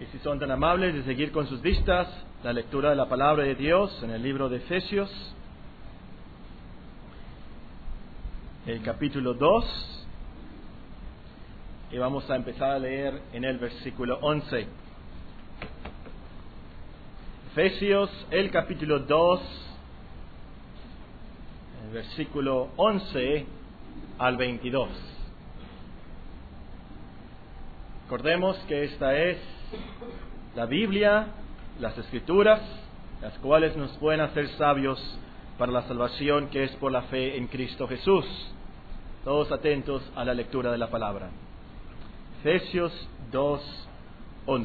Y si son tan amables de seguir con sus vistas la lectura de la palabra de Dios en el libro de Efesios, el capítulo 2, y vamos a empezar a leer en el versículo 11. Efesios, el capítulo 2, el versículo 11 al 22. Recordemos que esta es la Biblia, las Escrituras, las cuales nos pueden hacer sabios para la salvación que es por la fe en Cristo Jesús. Todos atentos a la lectura de la palabra. Efesios 2:11.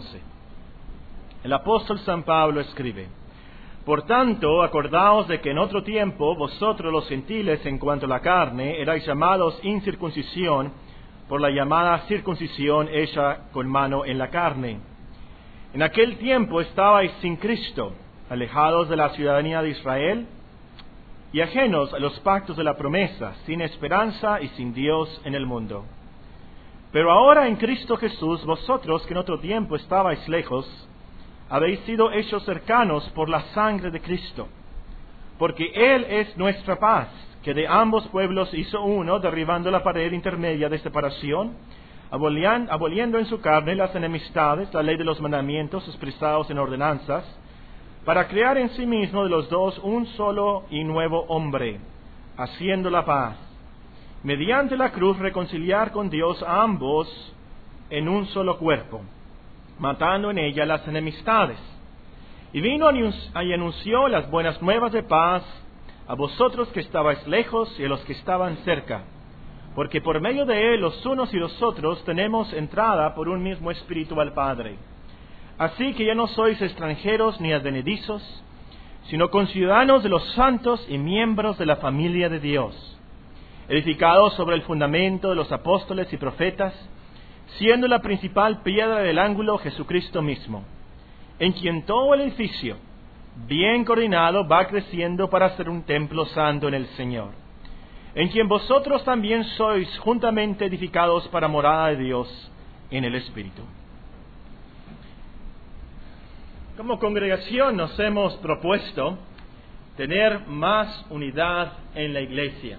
El apóstol San Pablo escribe: Por tanto, acordaos de que en otro tiempo vosotros los gentiles en cuanto a la carne erais llamados incircuncisión por la llamada circuncisión hecha con mano en la carne. En aquel tiempo estabais sin Cristo, alejados de la ciudadanía de Israel y ajenos a los pactos de la promesa, sin esperanza y sin Dios en el mundo. Pero ahora en Cristo Jesús, vosotros que en otro tiempo estabais lejos, habéis sido hechos cercanos por la sangre de Cristo, porque Él es nuestra paz, que de ambos pueblos hizo uno, derribando la pared intermedia de separación, aboliendo en su carne las enemistades, la ley de los mandamientos expresados en ordenanzas, para crear en sí mismo de los dos un solo y nuevo hombre, haciendo la paz, mediante la cruz reconciliar con Dios a ambos en un solo cuerpo, matando en ella las enemistades. Y vino y anunció las buenas nuevas de paz a vosotros que estabais lejos y a los que estaban cerca, porque por medio de Él los unos y los otros tenemos entrada por un mismo Espíritu al Padre. Así que ya no sois extranjeros ni advenedizos, sino conciudadanos de los santos y miembros de la familia de Dios, edificados sobre el fundamento de los apóstoles y profetas, siendo la principal piedra del ángulo Jesucristo mismo, en quien todo el edificio, bien coordinado, va creciendo para ser un templo santo en el Señor, en quien vosotros también sois juntamente edificados para morada de Dios en el Espíritu. Como congregación nos hemos propuesto tener más unidad en la iglesia.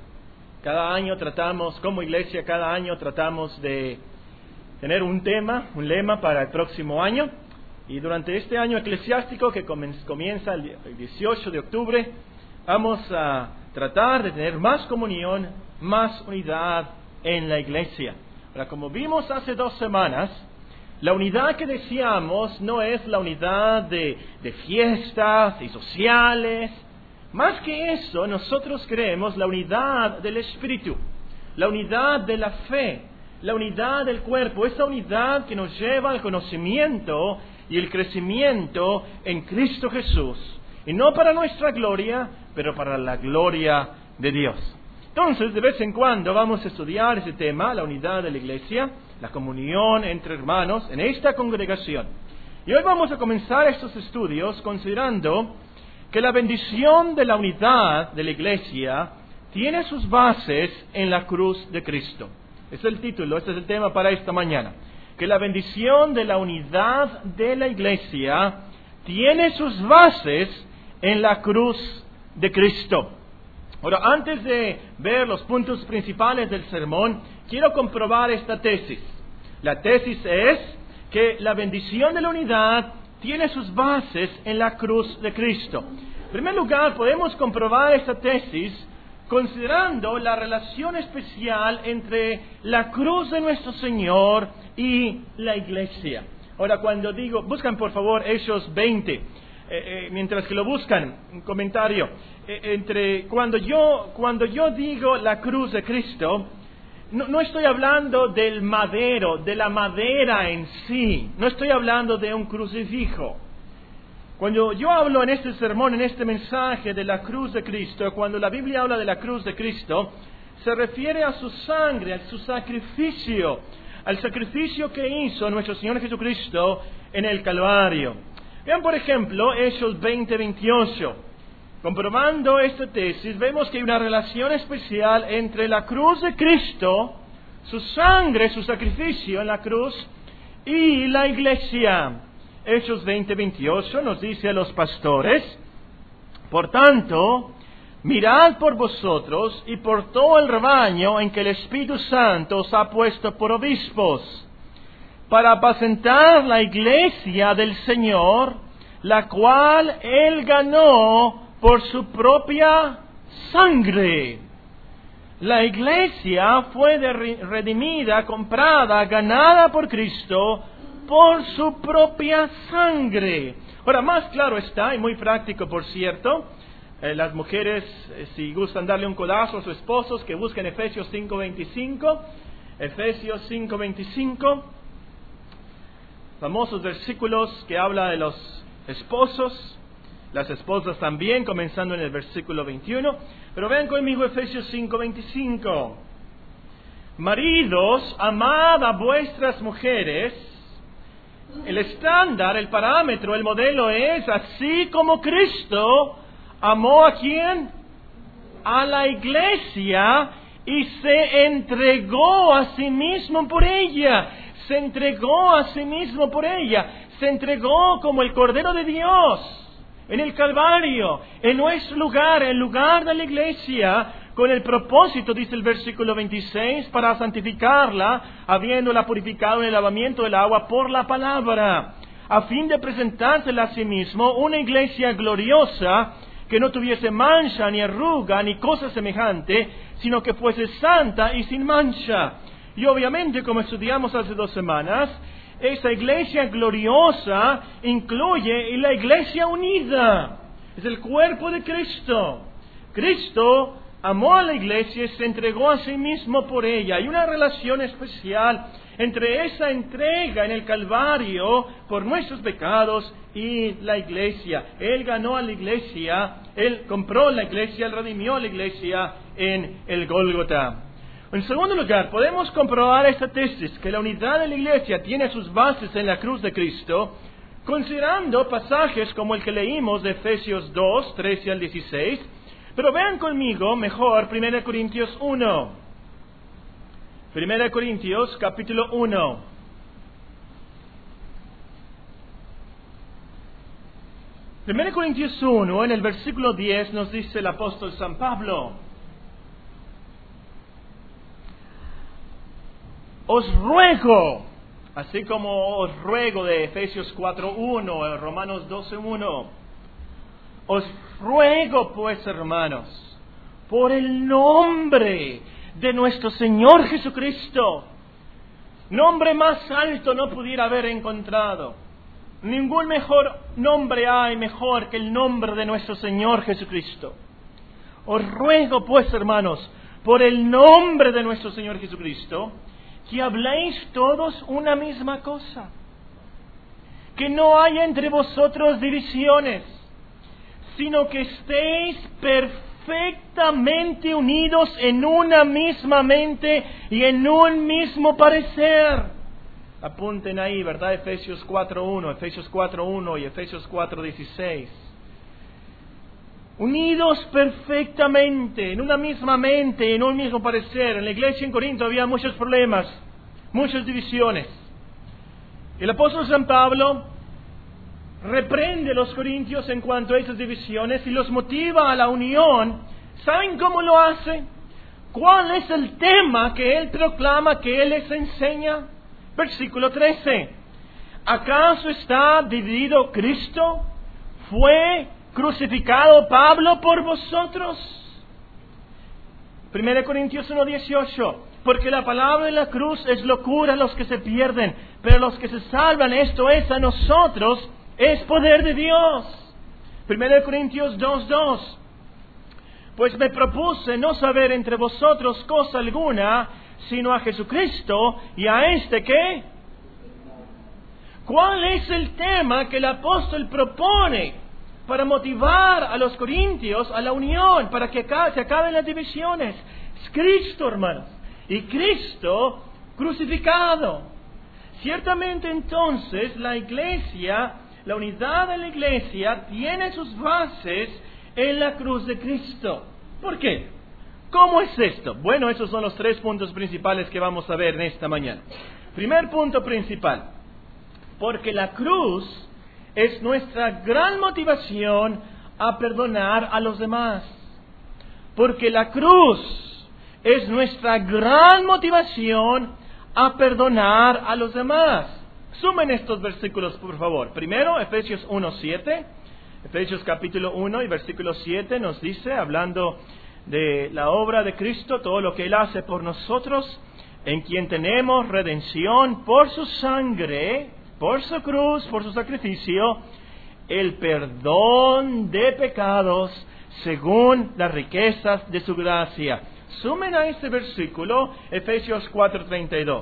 Como iglesia, cada año tratamos de tener un lema para el próximo año. Y durante este año eclesiástico que comienza el 18 de octubre, vamos a tratar de tener más comunión, más unidad en la iglesia. Ahora, como vimos hace 2 semanas, la unidad que deseamos no es la unidad de fiestas y sociales. Más que eso, nosotros queremos la unidad del Espíritu, la unidad de la fe, la unidad del cuerpo, esa unidad que nos lleva al conocimiento y el crecimiento en Cristo Jesús, y no para nuestra gloria, pero para la gloria de Dios. Entonces, de vez en cuando vamos a estudiar ese tema, la unidad de la iglesia, la comunión entre hermanos en esta congregación. Y hoy vamos a comenzar estos estudios considerando que la bendición de la unidad de la iglesia tiene sus bases en la cruz de Cristo. Es el título, este es el tema para esta mañana. Que la bendición de la unidad de la iglesia tiene sus bases en la cruz de Cristo. Ahora, antes de ver los puntos principales del sermón, quiero comprobar esta tesis. La tesis es que la bendición de la unidad tiene sus bases en la cruz de Cristo. En primer lugar, podemos comprobar esta tesis considerando la relación especial entre la cruz de nuestro Señor y la iglesia. Ahora, cuando digo, buscan por favor Hechos 20, mientras que lo buscan, un comentario, cuando yo digo la cruz de Cristo, no estoy hablando del madero, de la madera en sí, no estoy hablando de un crucifijo. Cuando yo hablo en este sermón, en este mensaje de la cruz de Cristo, cuando la Biblia habla de la cruz de Cristo, se refiere a su sangre, a su sacrificio, al sacrificio que hizo nuestro Señor Jesucristo en el Calvario. Vean, por ejemplo, Hechos 20:28. Comprobando esta tesis, vemos que hay una relación especial entre la cruz de Cristo, su sangre, su sacrificio en la cruz, y la iglesia. Hechos 20:28 nos dice a los pastores: por tanto, mirad por vosotros y por todo el rebaño en que el Espíritu Santo os ha puesto por obispos, para apacentar la iglesia del Señor, la cual Él ganó por su propia sangre. La iglesia fue redimida, comprada, ganada por Cristo por su propia sangre. Ahora, más claro está, y muy práctico por cierto, las mujeres, si gustan darle un codazo a sus esposos, que busquen Efesios 5:25, Efesios 5:25, famosos versículos que habla de los esposos, las esposas también, comenzando en el versículo 21, pero vean conmigo Efesios 5:25. Maridos, amad a vuestras mujeres. El estándar, el parámetro, el modelo es: así como Cristo amó ¿a quién? A la iglesia, y se entregó a sí mismo por ella. Se entregó a sí mismo por ella. Se entregó como el Cordero de Dios en el Calvario, en nuestro lugar, en lugar de la iglesia, con el propósito, dice el versículo 26, para santificarla, habiéndola purificado en el lavamiento del agua por la palabra, a fin de presentársela a sí mismo una iglesia gloriosa, que no tuviese mancha, ni arruga, ni cosa semejante, sino que fuese santa y sin mancha. Y obviamente, como estudiamos hace 2 semanas, esa iglesia gloriosa incluye la iglesia unida. Es el cuerpo de Cristo. Cristo amó a la iglesia y se entregó a sí mismo por ella. Hay una relación especial entre esa entrega en el Calvario por nuestros pecados y la iglesia. Él ganó a la iglesia, Él compró la iglesia, Él redimió a la iglesia en el Gólgota. En segundo lugar, podemos comprobar esta tesis, que la unidad de la iglesia tiene sus bases en la cruz de Cristo, considerando pasajes como el que leímos de Efesios 2, 13 al 16, pero vean conmigo mejor 1 Corintios 1. 1 Corintios capítulo 1. Primera Corintios 1, en el versículo 10 nos dice el apóstol San Pablo: os ruego, así como os ruego de Efesios 4:1, Romanos 12:1, os ruego pues, hermanos, por el nombre de nuestro Señor Jesucristo. Nombre más alto no pudiera haber encontrado. Ningún mejor nombre hay mejor que el nombre de nuestro Señor Jesucristo. Os ruego pues, hermanos, por el nombre de nuestro Señor Jesucristo, que habléis todos una misma cosa, que no haya entre vosotros divisiones, sino que estéis perfectamente unidos en una misma mente y en un mismo parecer. Apunten ahí, ¿verdad? Efesios 4:1, Efesios 4:1 y Efesios 4:16. Unidos perfectamente, en una misma mente, en un mismo parecer. En la iglesia en Corinto había muchos problemas, muchas divisiones. El apóstol San Pablo reprende a los corintios en cuanto a esas divisiones y los motiva a la unión. ¿Saben cómo lo hace? ¿Cuál es el tema que él proclama, que él les enseña? Versículo 13. ¿Acaso está dividido Cristo? ¿Fue crucificado Pablo por vosotros? 1 Corintios 1:18. Porque la palabra de la cruz es locura a los que se pierden, pero a los que se salvan, esto es, a nosotros, es poder de Dios. 1 Corintios 2:2. Pues me propuse no saber entre vosotros cosa alguna, sino a Jesucristo y a este ¿qué? ¿Cuál es el tema que el apóstol propone para motivar a los corintios a la unión, para que se acaben las divisiones? Es Cristo, hermanos, y Cristo crucificado. Ciertamente entonces la iglesia, la unidad de la iglesia tiene sus bases en la cruz de Cristo. ¿Por qué? ¿Cómo es esto? Bueno, esos son los 3 puntos principales que vamos a ver en esta mañana. Primer punto principal: porque la cruz es nuestra gran motivación a perdonar a los demás. Porque la cruz es nuestra gran motivación a perdonar a los demás. Sumen estos versículos, por favor. Primero, Efesios 1:7. Efesios capítulo 1 y versículo 7 nos dice, hablando de la obra de Cristo, todo lo que Él hace por nosotros, en quien tenemos redención por su sangre, por su cruz, por su sacrificio, el perdón de pecados según las riquezas de su gracia. Sumen a este versículo Efesios 4:32.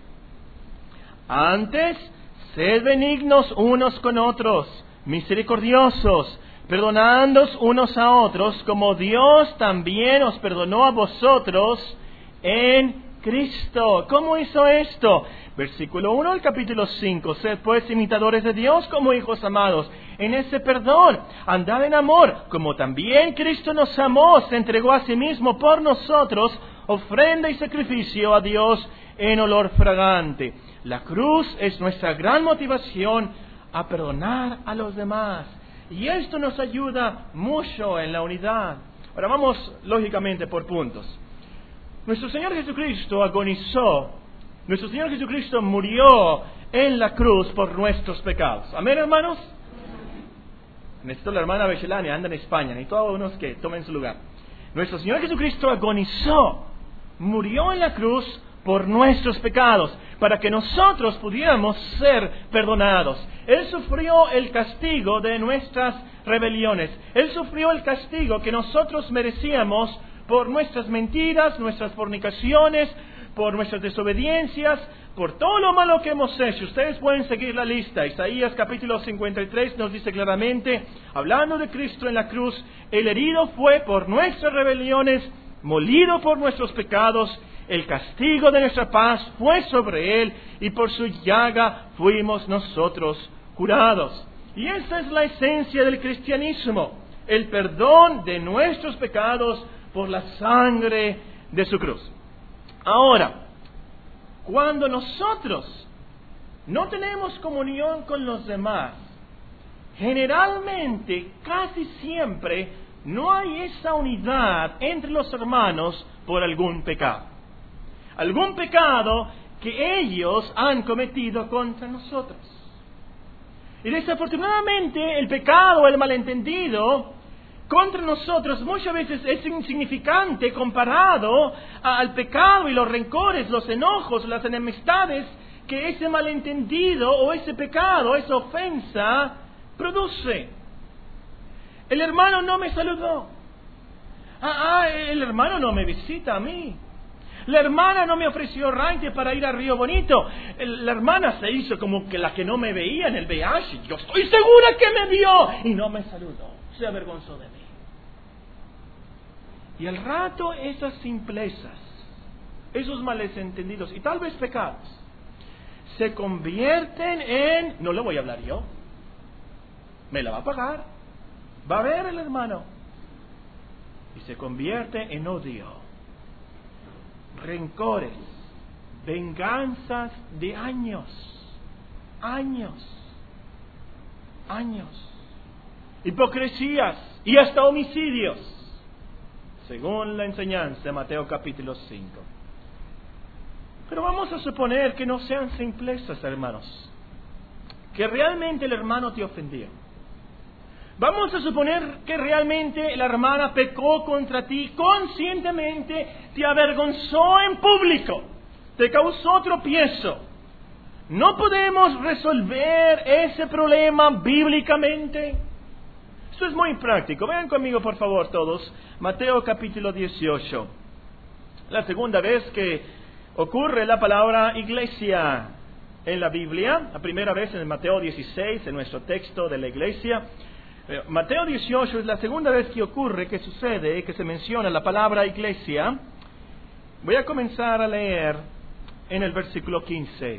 Antes, sed benignos unos con otros, misericordiosos, perdonándoos unos a otros, como Dios también os perdonó a vosotros en Cristo. ¿Cómo hizo esto? Versículo 1 del capítulo 5. Sed pues imitadores de Dios como hijos amados en ese perdón. Andad en amor, como también Cristo nos amó, se entregó a sí mismo por nosotros, ofrenda y sacrificio a Dios en olor fragante. La cruz es nuestra gran motivación a perdonar a los demás. Y esto nos ayuda mucho en la unidad. Ahora vamos lógicamente por puntos. Nuestro Señor Jesucristo agonizó. Nuestro Señor Jesucristo murió en la cruz por nuestros pecados. ¿Amén, hermanos? Necesito la hermana Bechelani, anda en España. Necesito a unos que tomen su lugar. Nuestro Señor Jesucristo agonizó. Murió en la cruz por nuestros pecados, para que nosotros pudiéramos ser perdonados. Él sufrió el castigo de nuestras rebeliones. Él sufrió el castigo que nosotros merecíamos por nuestras mentiras, nuestras fornicaciones, por nuestras desobediencias, por todo lo malo que hemos hecho. Ustedes pueden seguir la lista. Isaías capítulo 53 nos dice claramente, hablando de Cristo en la cruz, el herido fue por nuestras rebeliones, molido por nuestros pecados, el castigo de nuestra paz fue sobre Él, y por su llaga fuimos nosotros curados. Y esa es la esencia del cristianismo, el perdón de nuestros pecados por la sangre de su cruz. Ahora, cuando nosotros no tenemos comunión con los demás, generalmente, casi siempre, no hay esa unidad entre los hermanos por algún pecado. Algún pecado que ellos han cometido contra nosotros. Y desafortunadamente el pecado, el malentendido contra nosotros muchas veces es insignificante comparado al pecado y los rencores, los enojos, las enemistades que ese malentendido o ese pecado, esa ofensa produce. El hermano no me saludó. El hermano no me visita a mí. La hermana no me ofreció raite para ir a Río Bonito. La hermana se hizo como que la que no me veía en el VIH. Yo estoy segura que me vio y no me saludó. Se avergonzó de mí. Y al rato esas simplezas, esos malentendidos y tal vez pecados, se convierten en, no le voy a hablar yo, me la va a pagar, va a ver el hermano, y se convierte en odio, rencores, venganzas de años, hipocresías y hasta homicidios, según la enseñanza de Mateo capítulo 5. Pero vamos a suponer que no sean simplezas, hermanos, que realmente el hermano te ofendió. Vamos a suponer que realmente la hermana pecó contra ti conscientemente, te avergonzó en público, te causó tropiezo. ¿No podemos resolver ese problema bíblicamente? Esto es muy práctico. Vean conmigo, por favor, todos. Mateo capítulo 18. La segunda vez que ocurre la palabra iglesia en la Biblia. La primera vez en Mateo 16, en nuestro texto de la iglesia. Mateo 18 es la segunda vez que ocurre, que sucede, que se menciona la palabra iglesia. Voy a comenzar a leer en el versículo 15.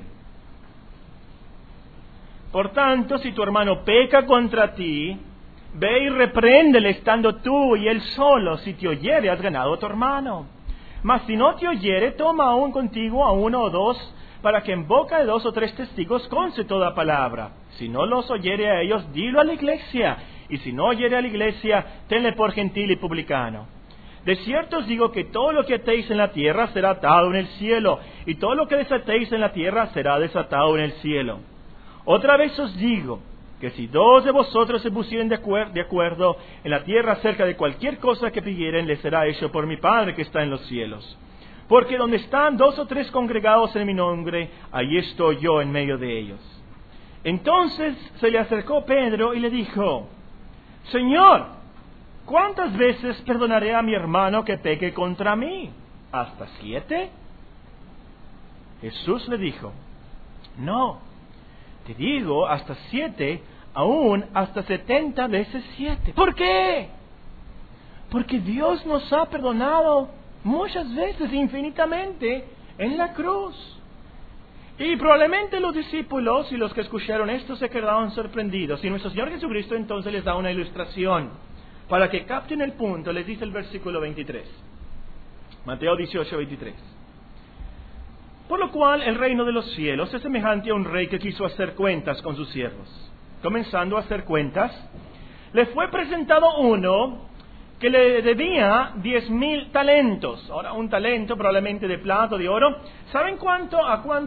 Por tanto, si tu hermano peca contra ti, ve y repréndele estando tú y él solo. Si te oyere, has ganado a tu hermano. Mas si no te oyere, toma aún contigo a uno o dos, para que en boca de 2 o 3 testigos conste toda palabra. Si no los oyere a ellos, dilo a la iglesia, y si no oyere a la iglesia, tenle por gentil y publicano. De cierto os digo que todo lo que atéis en la tierra será atado en el cielo, y todo lo que desatéis en la tierra será desatado en el cielo. Otra vez os digo, que si 2 de vosotros se pusieren de acuerdo en la tierra acerca de cualquier cosa que pidieren, les será hecho por mi Padre que está en los cielos. Porque donde están 2 o 3 congregados en mi nombre, allí estoy yo en medio de ellos. Entonces se le acercó Pedro y le dijo: Señor, ¿cuántas veces perdonaré a mi hermano que peque contra mí? ¿Hasta 7? Jesús le dijo: No, te digo hasta 7, aún hasta 70 veces 7. ¿Por qué? Porque Dios nos ha perdonado muchas veces, infinitamente, en la cruz. Y probablemente los discípulos y los que escucharon esto se quedaron sorprendidos. Y nuestro Señor Jesucristo entonces les da una ilustración. Para que capten el punto, les dice el versículo 23. Mateo 18, 23. Por lo cual el reino de los cielos es semejante a un rey que quiso hacer cuentas con sus siervos. Comenzando a hacer cuentas, le fue presentado uno que le debía 10,000 talentos. Ahora, un talento probablemente de plata o de oro. ¿Saben cuánto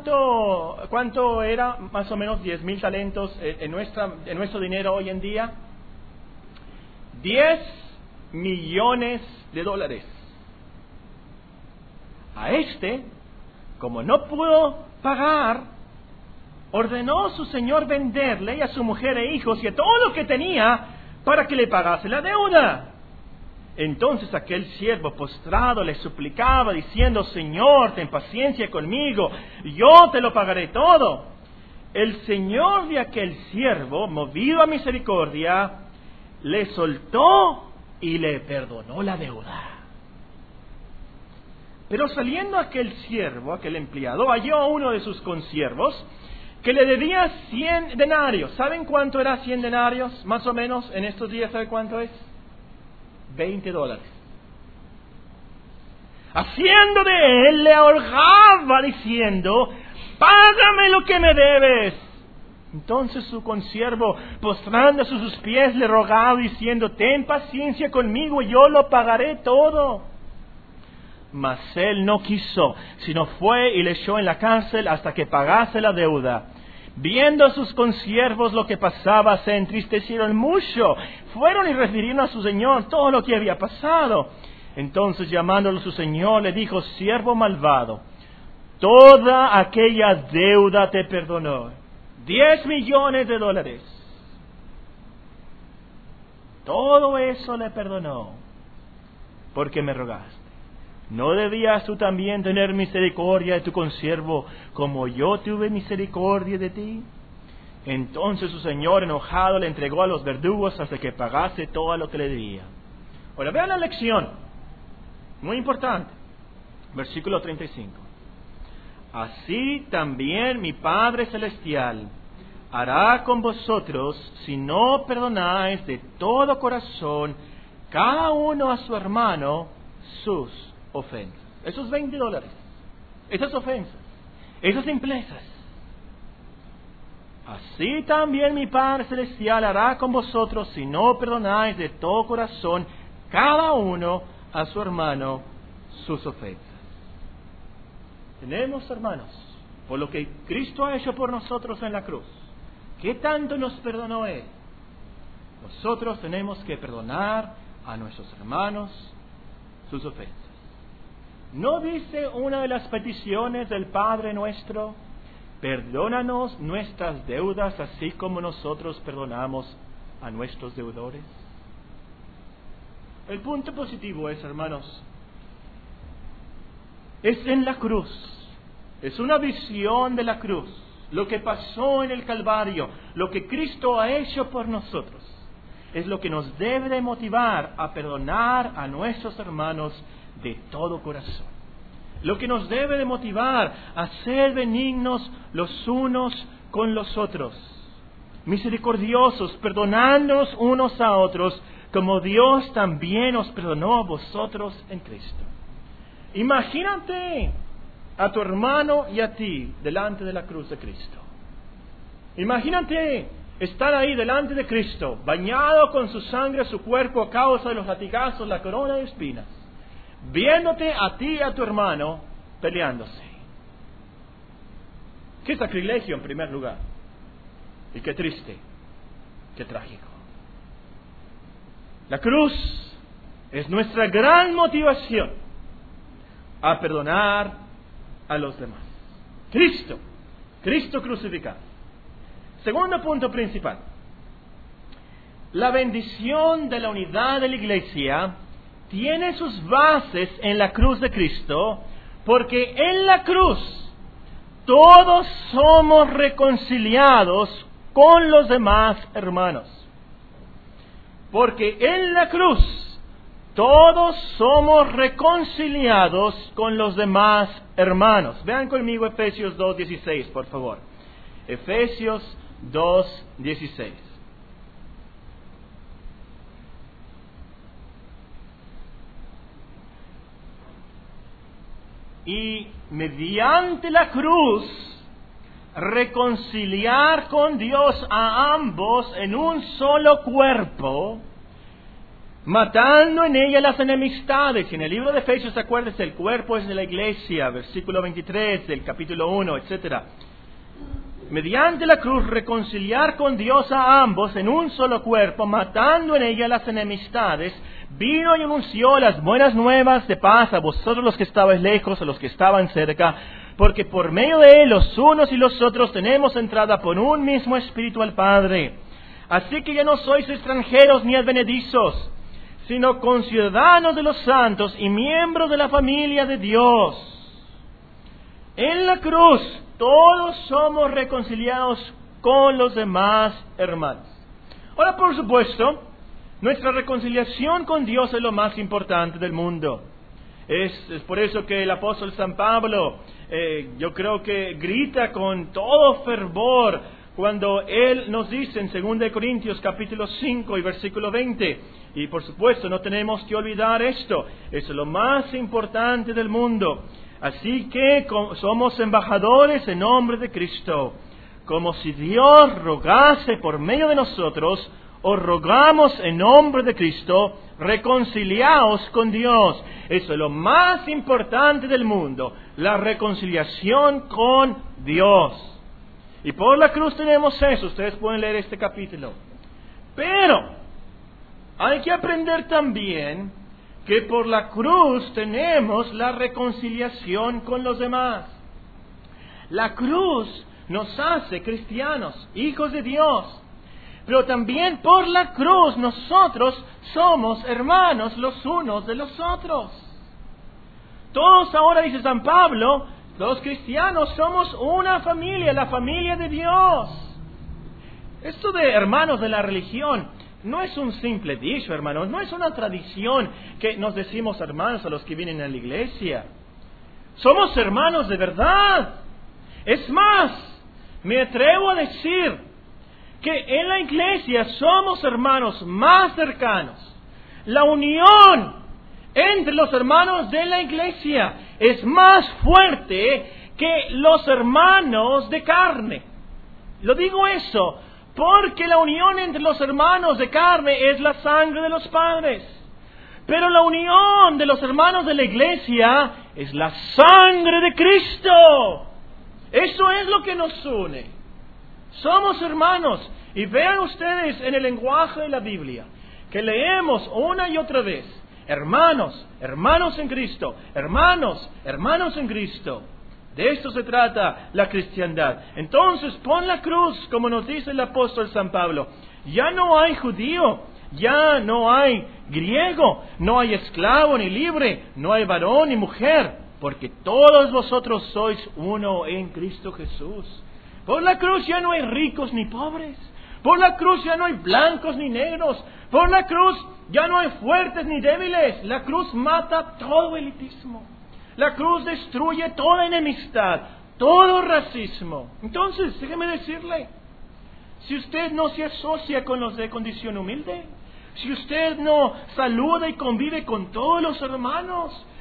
era más o menos 10,000 talentos en nuestro dinero hoy en día? 10 millones de dólares. A como no pudo pagar, ordenó su señor venderle y a su mujer e hijos y a todo lo que tenía para que le pagase la deuda. Entonces aquel siervo postrado le suplicaba diciendo: Señor, ten paciencia conmigo, yo te lo pagaré todo. El señor de aquel siervo, movido a misericordia, le soltó y le perdonó la deuda. Pero saliendo aquel siervo, aquel empleado, halló a uno de sus consiervos que le debía 100 denarios. ¿Saben cuánto era 100 denarios? Más o menos en estos días, ¿saben cuánto es? $20. Haciendo de él, le ahorcaba diciendo: págame lo que me debes. Entonces su consiervo, postrándose a sus pies, le rogaba diciendo: ten paciencia conmigo, yo lo pagaré todo. Mas él no quiso, sino fue y le echó en la cárcel hasta que pagase la deuda. Viendo a sus consiervos lo que pasaba, se entristecieron mucho. Fueron y refirieron a su señor todo lo que había pasado. Entonces, llamándolo su señor, le dijo: siervo malvado, toda aquella deuda te perdonó. 10 millones de dólares. Todo eso le perdonó, porque me rogaste. ¿No debías tú también tener misericordia de tu consiervo, como yo tuve misericordia de ti? Entonces su señor, enojado, le entregó a los verdugos hasta que pagase todo lo que le debía. Ahora vean la lección, muy importante. Versículo 35. Así también mi Padre Celestial hará con vosotros si no perdonáis de todo corazón cada uno a su hermano sus ofensas. Esos $20, esas ofensas, esas simplezas. Así también mi Padre Celestial hará con vosotros si no perdonáis de todo corazón cada uno a su hermano sus ofensas. Tenemos, hermanos, por lo que Cristo ha hecho por nosotros en la cruz, ¿qué tanto nos perdonó Él? Nosotros tenemos que perdonar a nuestros hermanos sus ofensas. ¿No dice una de las peticiones del Padre nuestro: perdónanos nuestras deudas así como nosotros perdonamos a nuestros deudores? El punto positivo es, hermanos, es en la cruz. Es una visión de la cruz, lo que pasó en el Calvario, lo que Cristo ha hecho por nosotros. Es lo que nos debe de motivar a perdonar a nuestros hermanos de todo corazón. Lo que nos debe de motivar a ser benignos los unos con los otros, misericordiosos, perdonándonos unos a otros, como Dios también os perdonó a vosotros en Cristo. Imagínate a tu hermano y a ti delante de la cruz de Cristo. Imagínate estar ahí delante de Cristo, bañado con su sangre, su cuerpo a causa de los latigazos, la corona de espinas, viéndote a ti y a tu hermano peleándose. Qué sacrilegio en primer lugar. Y qué triste, qué trágico. La cruz es nuestra gran motivación a perdonar a los demás. Cristo crucificado. Segundo punto principal. La bendición de la unidad de la iglesia tiene sus bases en la cruz de Cristo, porque en la cruz todos somos reconciliados con los demás hermanos. Porque en la cruz todos somos reconciliados con los demás hermanos. Vean conmigo Efesios 2:16, por favor. Efesios 2:16. Y mediante la cruz reconciliar con Dios a ambos en un solo cuerpo, matando en ella las enemistades. Y en el libro de Efesios, acuérdense, el cuerpo es de la iglesia, versículo 23 del capítulo 1, etc. Mediante la cruz reconciliar con Dios a ambos en un solo cuerpo, matando en ella las enemistades, vino y anunció las buenas nuevas de paz a vosotros los que estabais lejos, a los que estaban cerca, porque por medio de él los unos y los otros tenemos entrada por un mismo espíritu al Padre. Así que ya no sois extranjeros ni advenedizos, sino conciudadanos de los santos y miembros de la familia de Dios. En la cruz todos somos reconciliados con los demás hermanos. Ahora, por supuesto, nuestra reconciliación con Dios es lo más importante del mundo. Es por eso que el apóstol San Pablo, yo creo que grita con todo fervor cuando él nos dice en 2 Corintios capítulo 5 y versículo 20, y por supuesto no tenemos que olvidar esto, es lo más importante del mundo. Así que somos embajadores en nombre de Cristo, como si Dios rogase por medio de nosotros. Os rogamos en nombre de Cristo, reconciliaos con Dios. Eso es lo más importante del mundo, la reconciliación con Dios. Y por la cruz tenemos eso, ustedes pueden leer este capítulo. Pero hay que aprender también que por la cruz tenemos la reconciliación con los demás. La cruz nos hace cristianos, hijos de Dios. Pero también por la cruz nosotros somos hermanos los unos de los otros. Todos ahora, dice San Pablo, los cristianos somos una familia, la familia de Dios. Esto de hermanos de la religión no es un simple dicho, hermanos, no es una tradición que nos decimos hermanos a los que vienen a la iglesia. Somos hermanos de verdad. Es más, me atrevo a decir que en la iglesia somos hermanos más cercanos. La unión entre los hermanos de la iglesia es más fuerte que los hermanos de carne. Lo digo eso porque la unión entre los hermanos de carne es la sangre de los padres. Pero la unión de los hermanos de la iglesia es la sangre de Cristo. Eso es lo que nos une. Somos hermanos. Y vean ustedes en el lenguaje de la Biblia, que leemos una y otra vez, hermanos, hermanos en Cristo, hermanos, hermanos en Cristo. De esto se trata la cristiandad. Entonces, pon la cruz, como nos dice el apóstol San Pablo. Ya no hay judío, ya no hay griego, no hay esclavo ni libre, no hay varón ni mujer, porque todos vosotros sois uno en Cristo Jesús. Por la cruz ya no hay ricos ni pobres. Por la cruz ya no hay blancos ni negros. Por la cruz ya no hay fuertes ni débiles. La cruz mata todo elitismo. La cruz destruye toda enemistad, todo racismo. Entonces, déjeme decirle, si usted no se asocia con los de condición humilde, si usted no saluda y convive con todos los hermanos,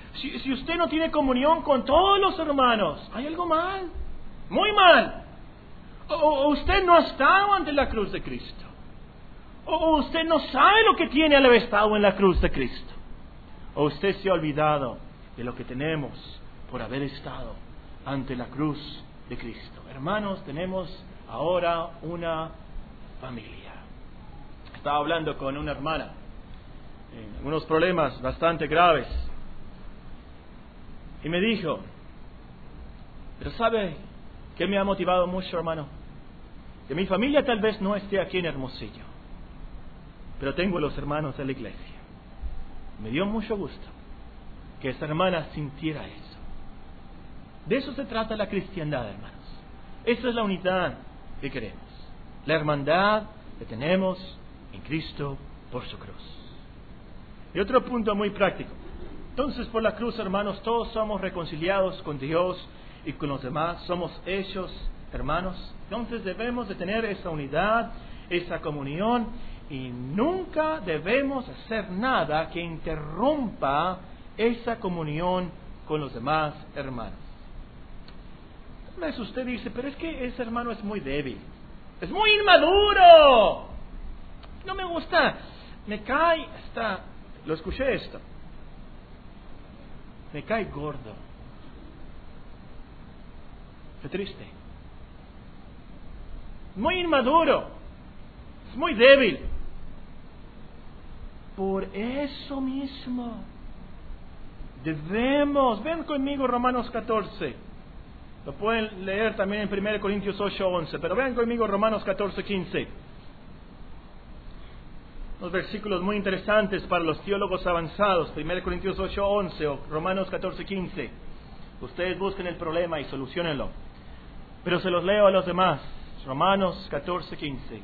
Si usted no tiene comunión con todos los hermanos, hay algo mal, muy mal. O usted no ha estado ante la cruz de Cristo. O usted no sabe lo que tiene al haber estado en la cruz de Cristo. O usted se ha olvidado de lo que tenemos por haber estado ante la cruz de Cristo. Hermanos, tenemos ahora una familia. Estaba hablando con una hermana en unos problemas bastante graves. Y me dijo, pero ¿sabe qué me ha motivado mucho, hermano? Que mi familia tal vez no esté aquí en Hermosillo, pero tengo los hermanos de la iglesia. Me dio mucho gusto que esa hermana sintiera eso. De eso se trata la cristiandad, hermanos. Esa es la unidad que queremos. La hermandad que tenemos en Cristo por su cruz. Y otro punto muy práctico. Entonces, por la cruz, hermanos, todos somos reconciliados con Dios y con los demás. Somos hechos hermanos. Entonces debemos de tener esa unidad, esa comunión, y nunca debemos hacer nada que interrumpa esa comunión con los demás hermanos. Tal vez usted dice, pero es que ese hermano es muy débil, es muy inmaduro, no me gusta, me cae, lo escuché esto, me cae gordo. Qué triste. Muy inmaduro, es muy débil. Por eso mismo debemos, ven conmigo Romanos 14, lo pueden leer también en 1 Corintios 8:11, pero vean conmigo Romanos 14:15. Unos versículos muy interesantes para los teólogos avanzados, 1 Corintios 8:11 o Romanos 14:15. Ustedes busquen el problema y soluciónenlo. Pero se los leo a los demás. Romanos 14:15.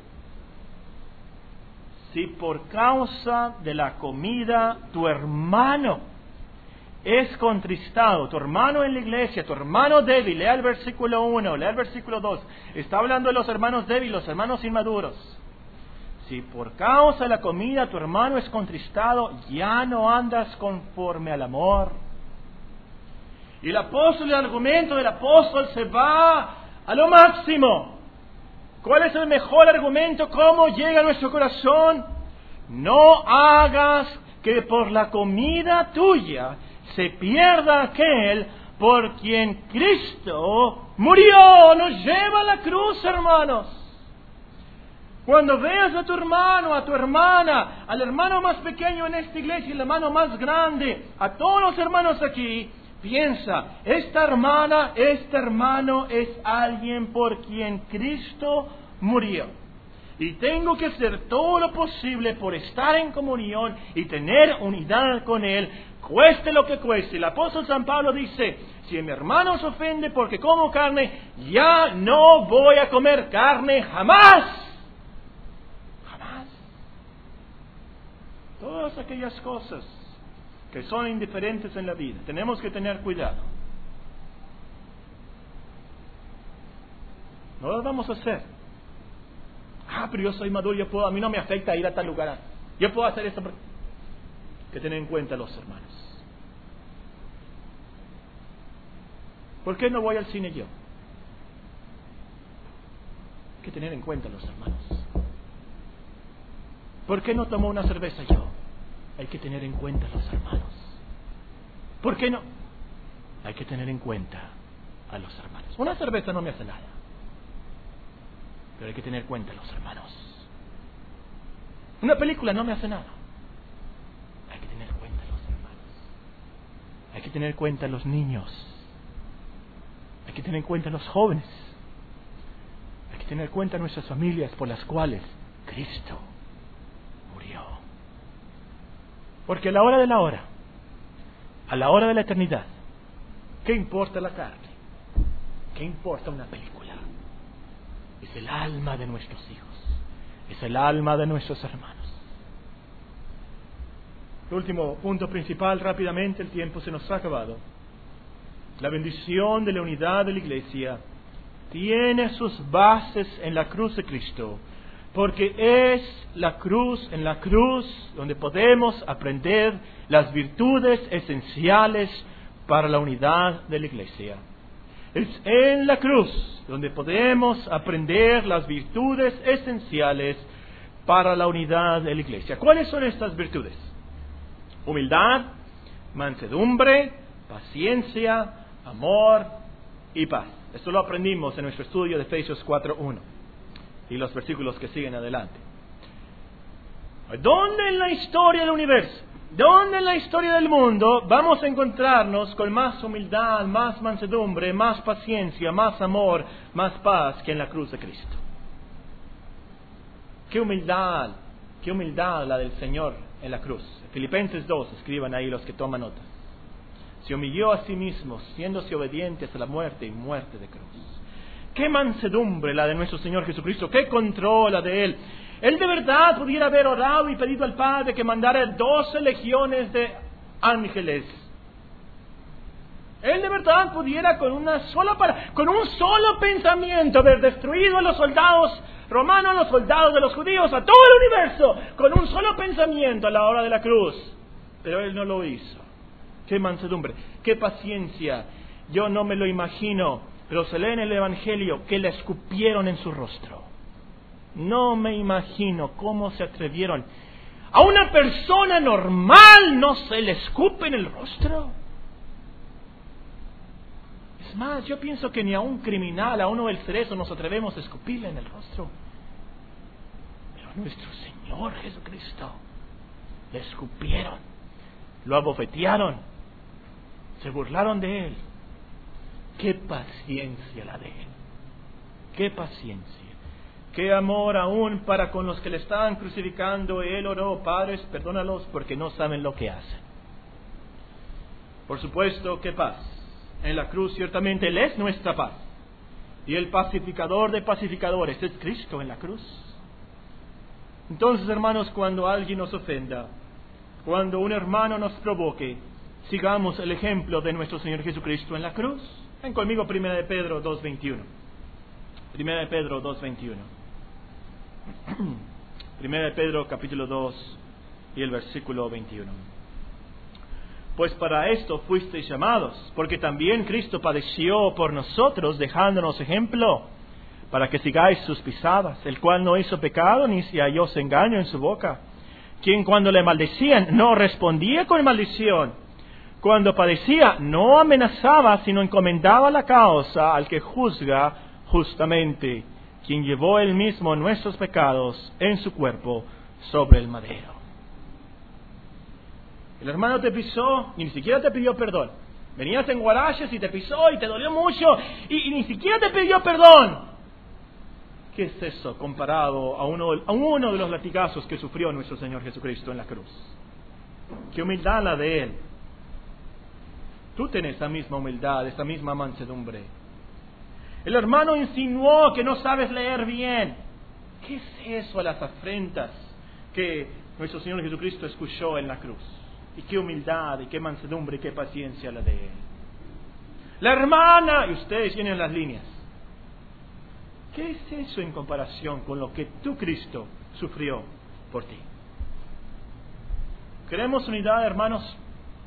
Si por causa de la comida tu hermano es contristado, tu hermano en la iglesia, tu hermano débil, lea el versículo 1, lea el versículo 2, está hablando de los hermanos débiles, los hermanos inmaduros. Si por causa de la comida tu hermano es contristado, ya no andas conforme al amor. Y el argumento del apóstol se va a lo máximo. ¿Cuál es el mejor argumento? ¿Cómo llega a nuestro corazón? No hagas que por la comida tuya se pierda aquel por quien Cristo murió. Nos lleva a la cruz, hermanos. Cuando veas a tu hermano, a tu hermana, al hermano más pequeño en esta iglesia y el hermano más grande, a todos los hermanos aquí, piensa, esta hermana, este hermano es alguien por quien Cristo murió. Y tengo que hacer todo lo posible por estar en comunión y tener unidad con Él, cueste lo que cueste. El apóstol San Pablo dice, si mi hermano se ofende porque como carne, ya no voy a comer carne jamás. Jamás. Todas aquellas cosas que son indiferentes en la vida, tenemos que tener cuidado. No las vamos a hacer. Pero yo soy maduro, a mí no me afecta ir a tal lugar. Yo puedo hacer esto. Que tener en cuenta los hermanos. ¿Por qué no voy al cine yo? Hay que tener en cuenta los hermanos. ¿Por qué no tomo una cerveza yo? Hay que tener en cuenta los hermanos. ¿Por qué no? Hay que tener en cuenta a los hermanos. Una cerveza no me hace nada, pero hay que tener en cuenta a los hermanos. Una película no me hace nada. Hay que tener en cuenta a los hermanos. Hay que tener en cuenta a los niños. Hay que tener en cuenta a los jóvenes. Hay que tener en cuenta a nuestras familias por las cuales Cristo murió. Porque a la hora de la hora, a la hora de la eternidad, ¿qué importa la carne? ¿Qué importa una película? Es el alma de nuestros hijos, es el alma de nuestros hermanos. El último punto principal, rápidamente, el tiempo se nos ha acabado. La bendición de la unidad de la iglesia tiene sus bases en la cruz de Cristo, Porque es en la cruz, donde podemos aprender las virtudes esenciales para la unidad de la iglesia. Es en la cruz donde podemos aprender las virtudes esenciales para la unidad de la iglesia. ¿Cuáles son estas virtudes? Humildad, mansedumbre, paciencia, amor y paz. Esto lo aprendimos en nuestro estudio de Efesios 4:1 y los versículos que siguen adelante. ¿Dónde en la historia del universo, dónde en la historia del mundo vamos a encontrarnos con más humildad, más mansedumbre, más paciencia, más amor, más paz que en la cruz de Cristo? Qué humildad la del Señor en la cruz. Filipenses 2, escriban ahí los que toman notas. Se humilló a sí mismo, siéndose obediente hasta la muerte y muerte de cruz. Qué mansedumbre la de nuestro Señor Jesucristo, qué control la de Él. Él de verdad pudiera haber orado y pedido al Padre que mandara 12 legiones de ángeles. Él de verdad pudiera con un solo pensamiento haber destruido a los soldados romanos, a los soldados de los judíos, a todo el universo, con un solo pensamiento a la hora de la cruz. Pero Él no lo hizo. Qué mansedumbre, qué paciencia. Yo no me lo imagino, pero se lee en el Evangelio que le escupieron en su rostro. No me imagino cómo se atrevieron. A una persona normal no se le escupe en el rostro. Es más, yo pienso que ni a un criminal, a uno del cerezo, nos atrevemos a escupirle en el rostro. Pero a nuestro Señor Jesucristo le escupieron, lo abofetearon, se burlaron de Él. Qué paciencia la de Él. Qué paciencia. Qué amor aún para con los que le estaban crucificando. Él oró: Padres, perdónalos porque no saben lo que hacen. Por supuesto, qué paz. En la cruz ciertamente Él es nuestra paz. Y el pacificador de pacificadores es Cristo en la cruz. Entonces, hermanos, cuando alguien nos ofenda, cuando un hermano nos provoque, sigamos el ejemplo de nuestro Señor Jesucristo en la cruz. Ven conmigo 1 de Pedro 2:21. 1 de Pedro 2:21. 1 de Pedro capítulo 2 y el versículo 21. Pues para esto fuisteis llamados, porque también Cristo padeció por nosotros, dejándonos ejemplo, para que sigáis sus pisadas, el cual no hizo pecado ni se halló engaño en su boca, quien cuando le maldecían no respondía con maldición, cuando padecía no amenazaba, sino encomendaba la causa al que juzga justamente, quien llevó él mismo nuestros pecados en su cuerpo sobre el madero. El hermano te pisó y ni siquiera te pidió perdón. Venías en guaraches y te pisó y te dolió mucho y ni siquiera te pidió perdón. ¿Qué es eso comparado a uno de los latigazos que sufrió nuestro Señor Jesucristo en la cruz? Qué humildad la de Él. Tú tienes esa misma humildad, esa misma mansedumbre. El hermano insinuó que no sabes leer bien. ¿Qué es eso a las afrentas que nuestro Señor Jesucristo escuchó en la cruz? Y qué humildad, y qué mansedumbre, y qué paciencia la de Él. La hermana, y ustedes tienen las líneas. ¿Qué es eso en comparación con lo que tu Cristo sufrió por ti? ¿Queremos unidad, hermanos?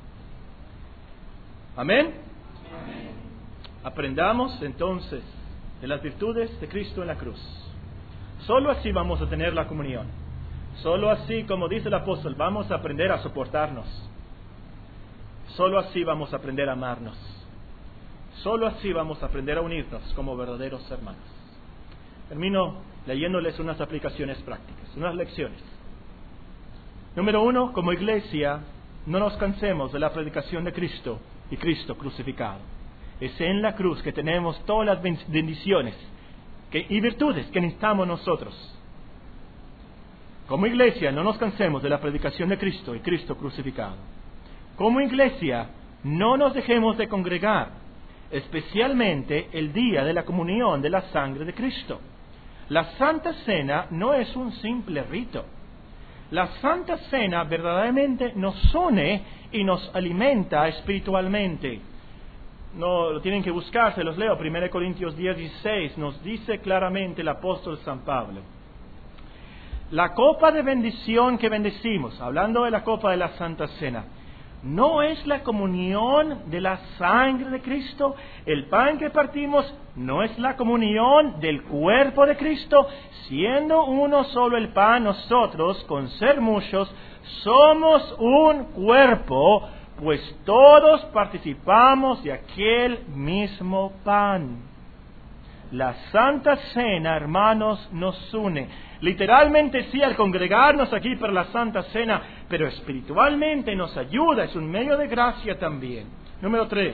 ¿Amén? Amén. Aprendamos entonces de las virtudes de Cristo en la cruz. Solo así vamos a tener la comunión. Solo así, como dice el apóstol, vamos a aprender a soportarnos. Solo así vamos a aprender a amarnos. Solo así vamos a aprender a unirnos como verdaderos hermanos. Termino leyéndoles unas aplicaciones prácticas, unas lecciones. Número 1, como iglesia, no nos cansemos de la predicación de Cristo y Cristo crucificado. Es en la cruz que tenemos todas las bendiciones y virtudes que necesitamos nosotros. Como iglesia, no nos cansemos de la predicación de Cristo y Cristo crucificado. Como iglesia, no nos dejemos de congregar, especialmente el día de la comunión de la sangre de Cristo. La Santa Cena no es un simple rito. La Santa Cena verdaderamente nos une y nos alimenta espiritualmente. No lo tienen que buscar, se los leo. 1 Corintios 10:16 nos dice claramente el apóstol San Pablo: La copa de bendición que bendecimos, hablando de la copa de la Santa Cena, ¿no es la comunión de la sangre de Cristo? El pan que partimos no es la comunión del cuerpo de Cristo. Siendo uno solo el pan, nosotros, con ser muchos, somos un cuerpo, pues todos participamos de aquel mismo pan. La Santa Cena, hermanos, nos une. Literalmente sí, al congregarnos aquí para la Santa Cena, pero espiritualmente nos ayuda, es un medio de gracia también. Número 3.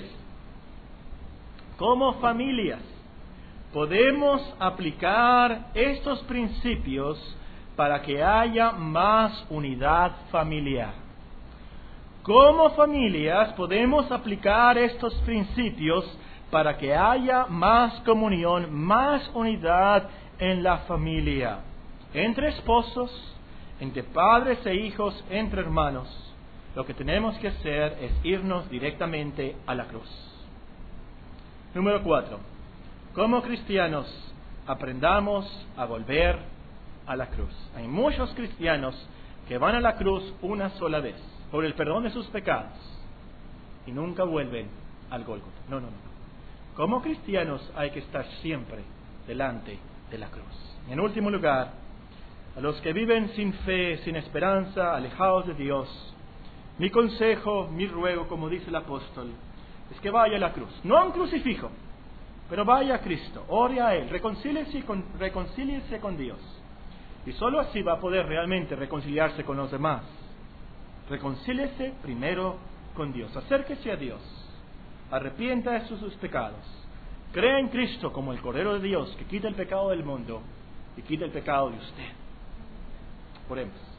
Como familias, podemos aplicar estos principios para que haya más unidad familiar. Como familias podemos aplicar estos principios para que haya más comunión, más unidad en la familia. Entre esposos, entre padres e hijos, entre hermanos. Lo que tenemos que hacer es irnos directamente a la cruz. Número 4. Como cristianos, aprendamos a volver a la cruz. Hay muchos cristianos que van a la cruz una sola vez por el perdón de sus pecados y nunca vuelven al Gólgota. No. Como cristianos hay que estar siempre delante de la cruz. En último lugar, a los que viven sin fe, sin esperanza, alejados de Dios, mi consejo, mi ruego, como dice el apóstol, es que vaya a la cruz. No a un crucifijo, pero vaya a Cristo, ore a Él, reconcíliese con Dios. Y solo así va a poder realmente reconciliarse con los demás. Reconcíliese primero con Dios, acérquese a Dios, arrepienta de sus pecados, crea en Cristo como el Cordero de Dios que quita el pecado del mundo y quita el pecado de usted. Oremos.